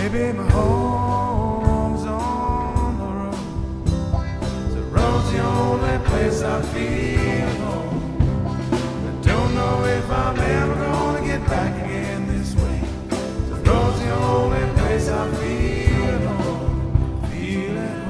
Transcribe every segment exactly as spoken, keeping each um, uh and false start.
Maybe my home's on the road. The road's the only place I feel home. I don't know if I'm ever gonna get back again this way. The road's the only place I feel home. Feel at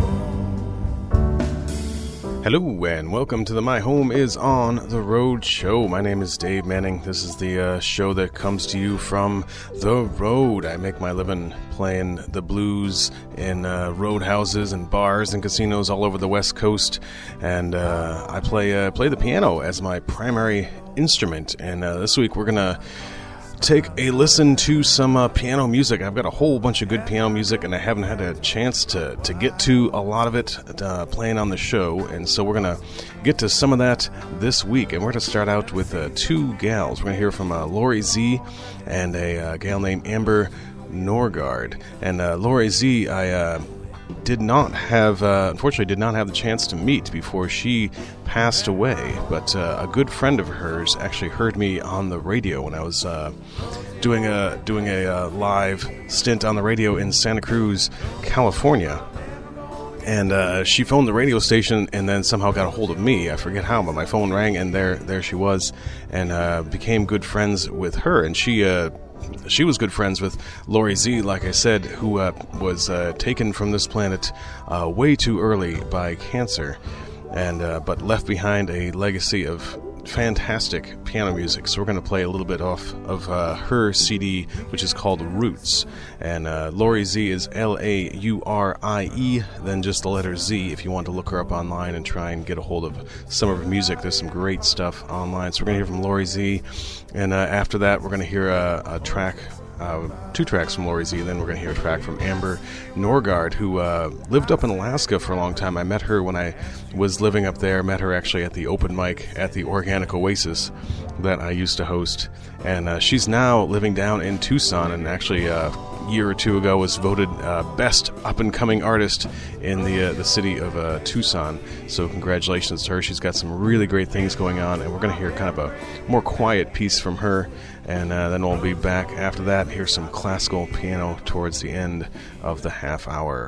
home. Hello and welcome to the My Home is on the Road show. My name is Dave Manning. This is the uh, show that comes to you from the road. I make my living playing the blues in uh, roadhouses and bars and casinos all over the West Coast, and uh, I play uh, play the piano as my primary instrument. And uh, this week we're gonna take a listen to some uh, piano music. I've got a whole bunch of good piano music, and I haven't had a chance to, to get to a lot of it uh, playing on the show, and so we're going to get to some of that this week. And we're going to start out with uh, two gals. We're going to hear from uh, Lori Z and a uh, gal named Amber Norgard. And uh, Lori Z, I uh, did not have, uh, unfortunately, did not have the chance to meet before she passed away, but uh, a good friend of hers actually heard me on the radio when I was uh, doing a doing a uh, live stint on the radio in Santa Cruz, California. And uh, she phoned the radio station and then somehow got a hold of me. I forget how, but my phone rang, and there there she was, and uh, became good friends with her. And she uh, she was good friends with Lori Z, like I said, who uh, was uh, taken from this planet uh, way too early by cancer, and uh, but left behind a legacy of fantastic piano music. So we're going to play a little bit off of uh, her C D, which is called Roots. And uh, Lori Z is L A U R I E, then just the letter Z if you want to look her up online and try and get a hold of some of her music. There's some great stuff online. So we're going to hear from Lori Z, and uh, after that we're going to hear a, a track Uh, two tracks from Lori Z, and then we're going to hear a track from Amber Norgard, who uh, lived up in Alaska for a long time. I met her when I was living up there. Met her actually at the open mic at the Organic Oasis that I used to host, and uh, she's now living down in Tucson, and actually uh, a year or two ago was voted uh, best up-and-coming artist in the uh, the city of uh, Tucson. So congratulations to her. She's got some really great things going on, and we're going to hear kind of a more quiet piece from her. And uh, then we'll be back after that. Here's some classical piano towards the end of the half hour.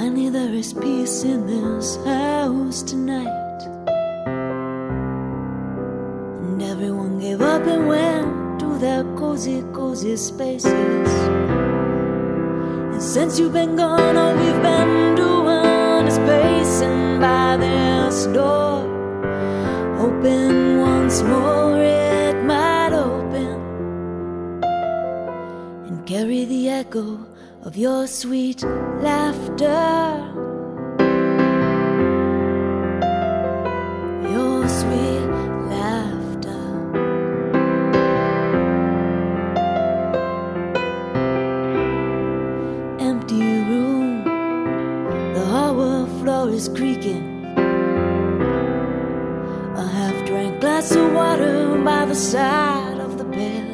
Finally there is peace in this house tonight, and everyone gave up and went to their cozy, cozy spaces. And since you've been gone, all we've been doing is pacing by this door, hoping once more it might open and carry the echo of your sweet laughter, your sweet laughter. Empty room, the hardwood floor is creaking. A half-drank glass of water by the side of the bed.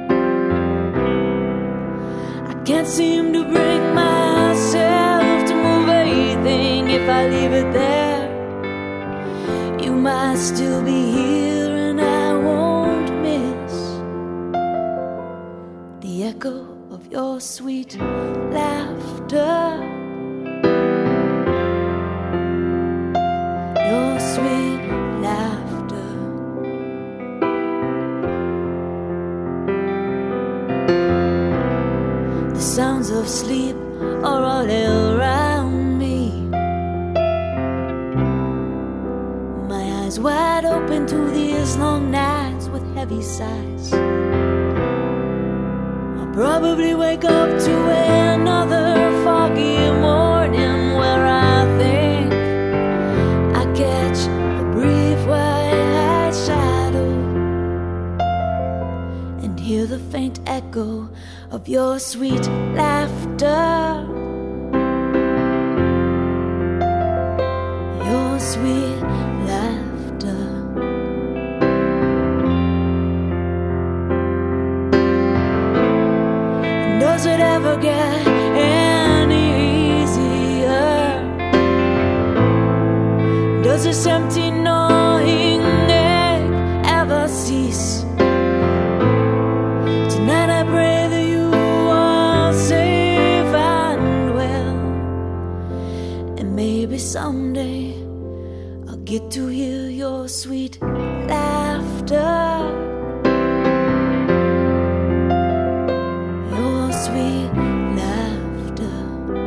Can't seem to bring myself to move anything. If I leave it there, you might still be here, and I won't miss the echo of your sweet laughter, your sweet laughter. The sounds of sleep are all around me. My eyes wide open to these long nights with heavy sighs. I'll probably wake up to another foggy morning where I think I catch a brief white shadow and hear the faint echo of your sweet laughter, your sweet laughter. And does it ever get any easier? Does this empty gnawing ache ever cease? Tonight I pray that you maybe someday I'll get to hear your sweet laughter, your sweet laughter.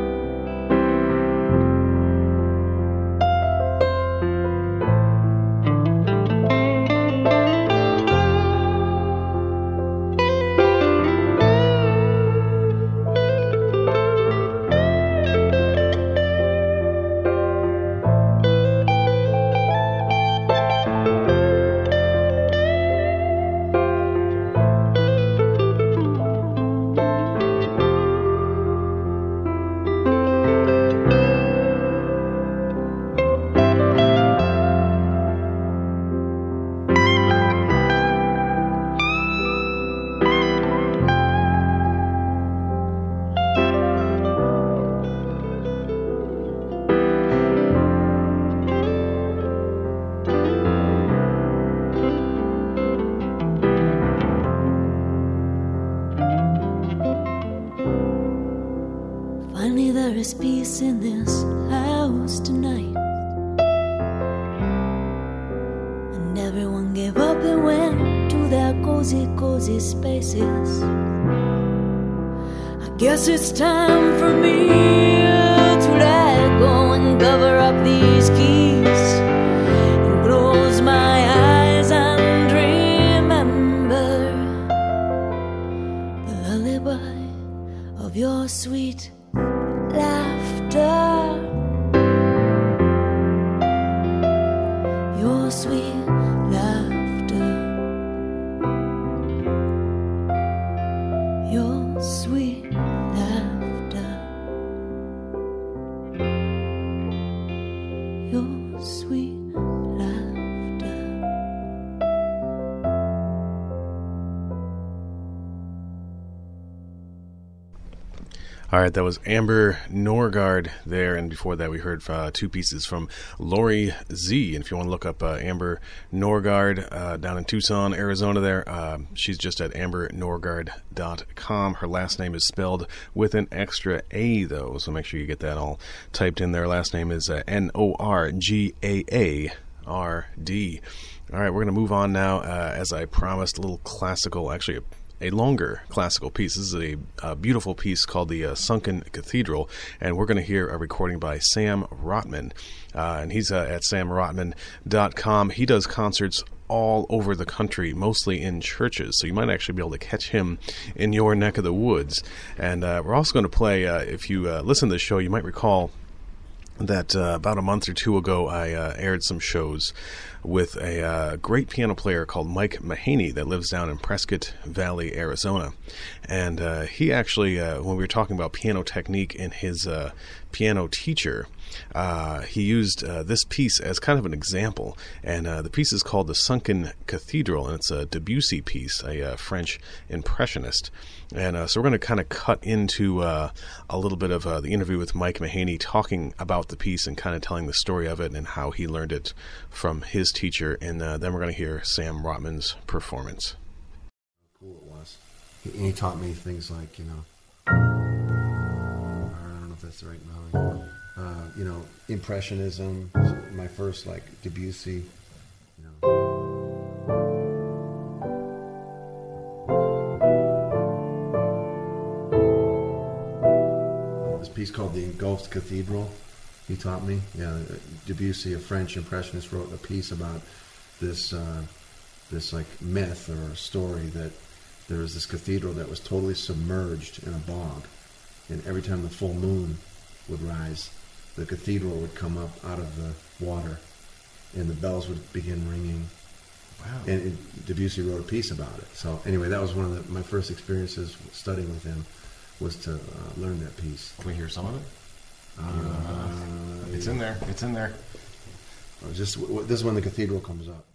Finally there is peace in this house tonight, and everyone gave up and went to their cozy, cozy spaces. I guess it's time for me to let go and cover up these keys and close my eyes and remember the lullaby of your sweet laughter, your sweet laughter, your sweet laughter, your sweet laughter. All right, that was Amber Norgard there, and before that we heard uh, two pieces from Lori Z. And if you want to look up uh, Amber Norgard uh, down in Tucson, Arizona there, uh, she's just at amber norgard dot com. Her last name is spelled with an extra A, though, so make sure you get that all typed in there. Last name is uh, N O R G A A R D. All right, we're going to move on now, uh, as I promised, a little classical, actually a a longer classical piece. This is a, a beautiful piece called the uh, Sunken Cathedral, and we're going to hear a recording by Sam Rotman, uh, and he's uh, at sam rotman dot com. He does concerts all over the country, mostly in churches, so you might actually be able to catch him in your neck of the woods. And uh, we're also going to play, uh, if you uh, listen to the show, you might recall that uh, about a month or two ago I uh, aired some shows with a uh, great piano player called Mike Mahaney that lives down in Prescott Valley, Arizona. And uh, he actually, uh, when we were talking about piano technique in his uh, piano teacher, uh, he used uh, this piece as kind of an example. And uh, the piece is called The Sunken Cathedral, and it's a Debussy piece, a uh, French impressionist. And uh, so we're going to kind of cut into uh, a little bit of uh, the interview with Mike Mahaney, talking about the piece and kind of telling the story of it and how he learned it from his teacher. And uh, then we're going to hear Sam Rotman's performance. How cool it was. He, he taught me things like, you know, I don't know if that's the right melody. Uh, you know, Impressionism, my first, like, Debussy, you know. This piece called The Engulfed Cathedral, he taught me. Yeah, Debussy, a French impressionist, wrote a piece about this, uh, this, like, myth or story that there was this cathedral that was totally submerged in a bog, and every time the full moon would rise, the cathedral would come up out of the water, and the bells would begin ringing. Wow! And it, Debussy wrote a piece about it. So anyway, that was one of the, my first experiences studying with him, was to uh, learn that piece. Can we hear some of it? Uh, it's in there. It's in there. Just w- this is when the cathedral comes up.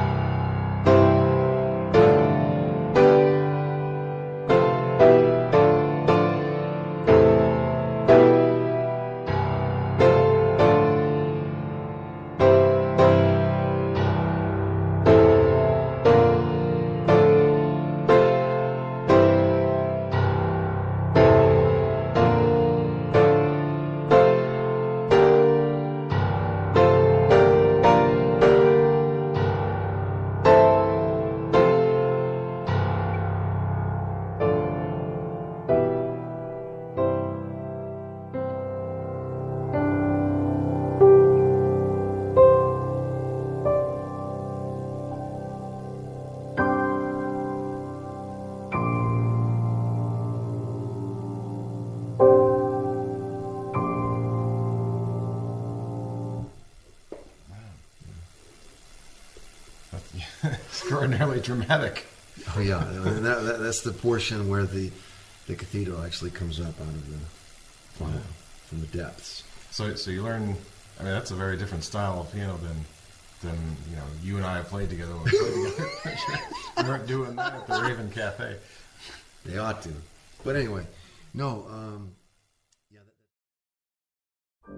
Extraordinarily dramatic. Oh yeah, and that, that, that's the portion where the the cathedral actually comes up out of the from, wow. from the depths. So, so you learn. I mean, that's a very different style of piano than than you know you and I have played together. When we played together. We weren't doing that at the Raven Cafe. They ought to, but anyway, no. Um, yeah. That,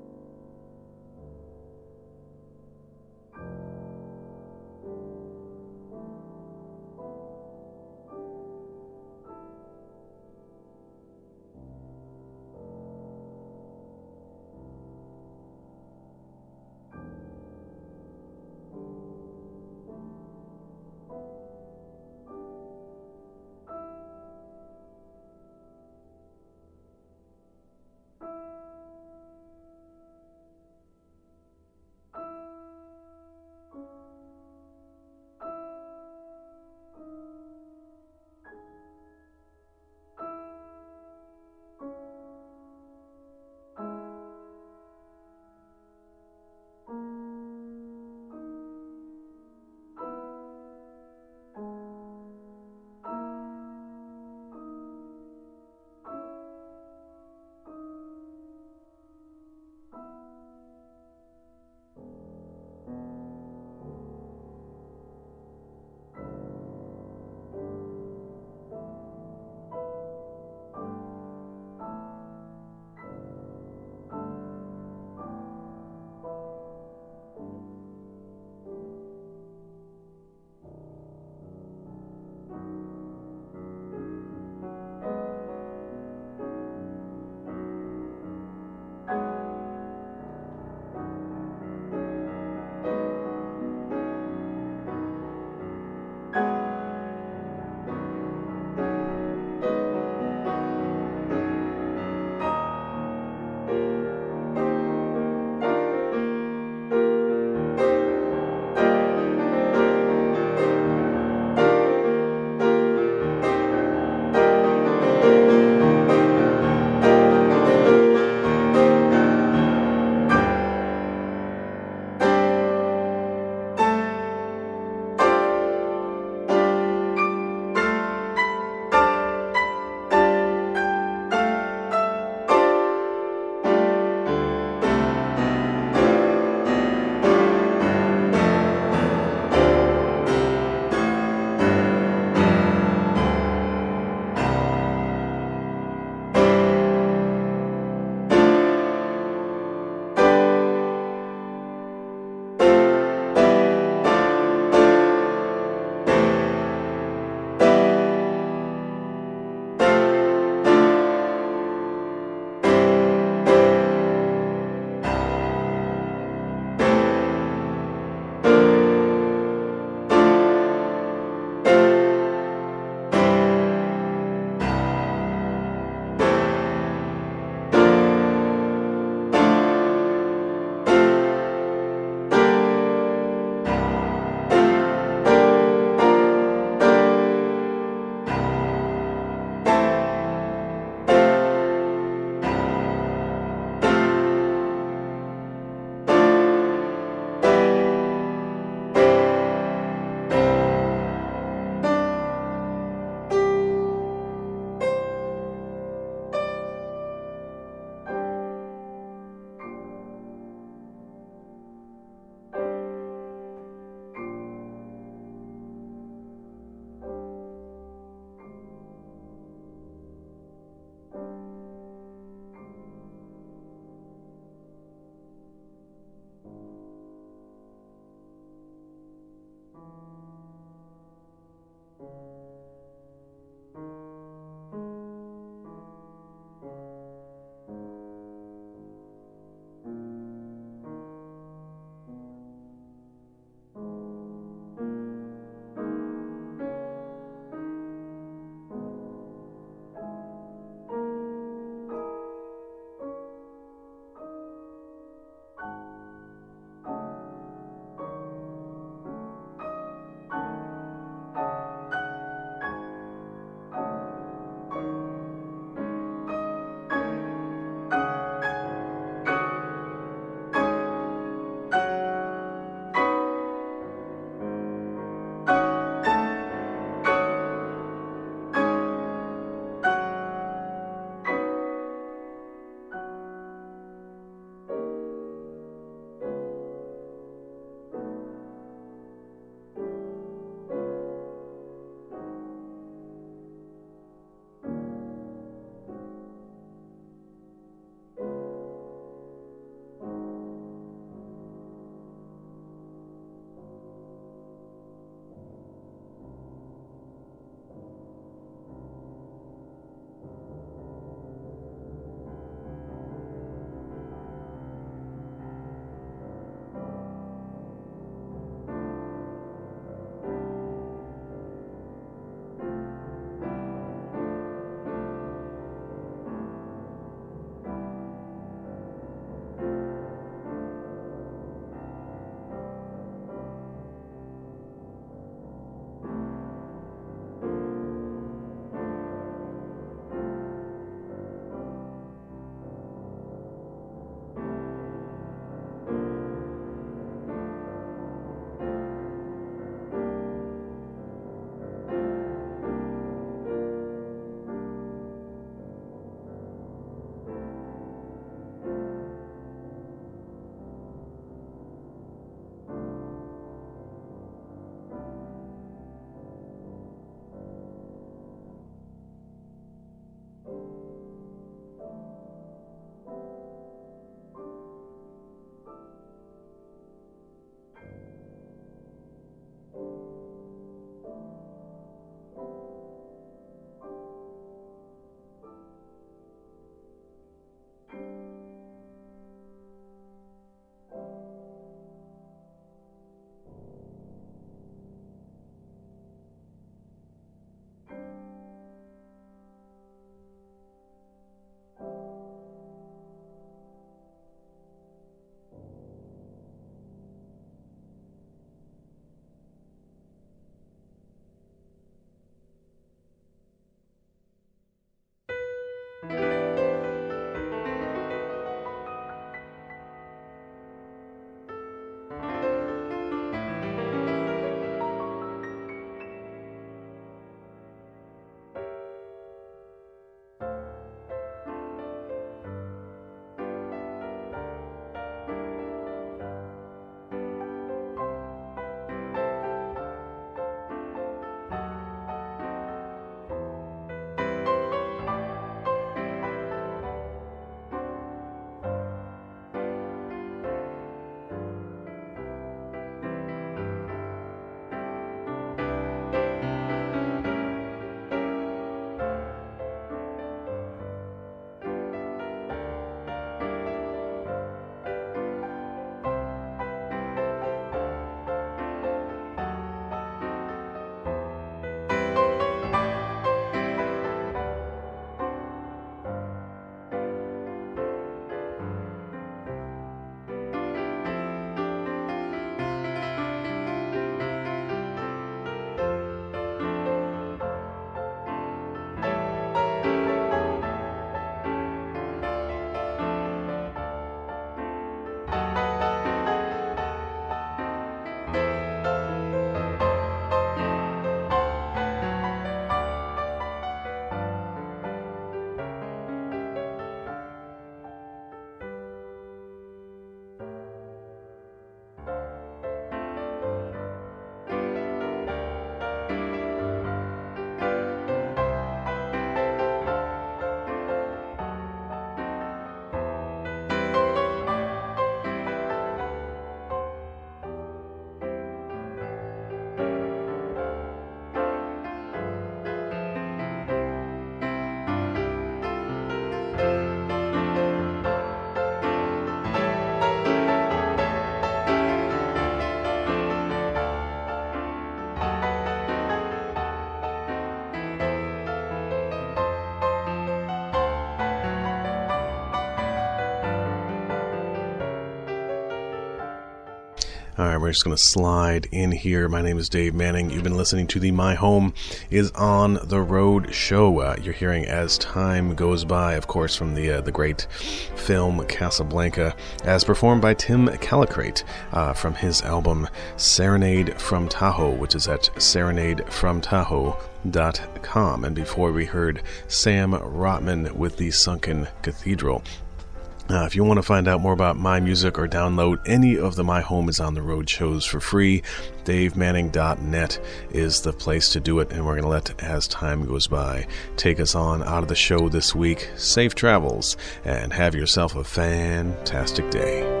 All right, we're just going to slide in here. My name is Dave Manning. You've been listening to the My Home is on the Road show. Uh, you're hearing As Time Goes By, of course, from the uh, the great film Casablanca, as performed by Tim Callicrate uh, from his album Serenade from Tahoe, which is at serenade from tahoe dot com. And before we heard Sam Rotman with the Sunken Cathedral. Uh, if you want to find out more about my music or download any of the My Home is on the Road shows for free, dave manning dot net is the place to do it, and we're going to let As Time Goes By take us on out of the show this week. Safe travels, and have yourself a fantastic day.